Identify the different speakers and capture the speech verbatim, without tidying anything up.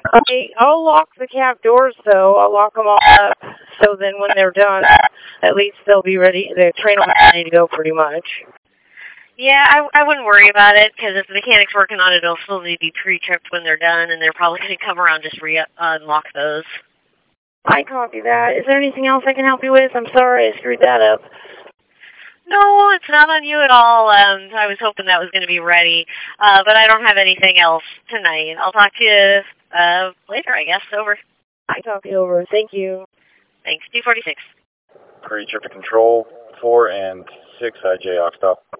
Speaker 1: Okay, I'll lock the cab doors though. I'll lock them all up. So then when they're done, at least they'll be ready. The train will be ready to go pretty much.
Speaker 2: Yeah, I, I wouldn't worry about it, because if the mechanic's working on it, it'll still need to be pre-tripped when they're done, and they're probably going to come around and just re-unlock those.
Speaker 1: I copy that. Is there anything else I can help you with? I'm sorry I screwed that up.
Speaker 2: No, it's not on you at all. Um, I was hoping that was going to be ready, uh, but I don't have anything else tonight. I'll talk to you uh, later, I guess. Over.
Speaker 1: I copy over. Thank you.
Speaker 2: Thanks. two forty-six.
Speaker 3: Pre-trip to control, four and six I J Ox stop.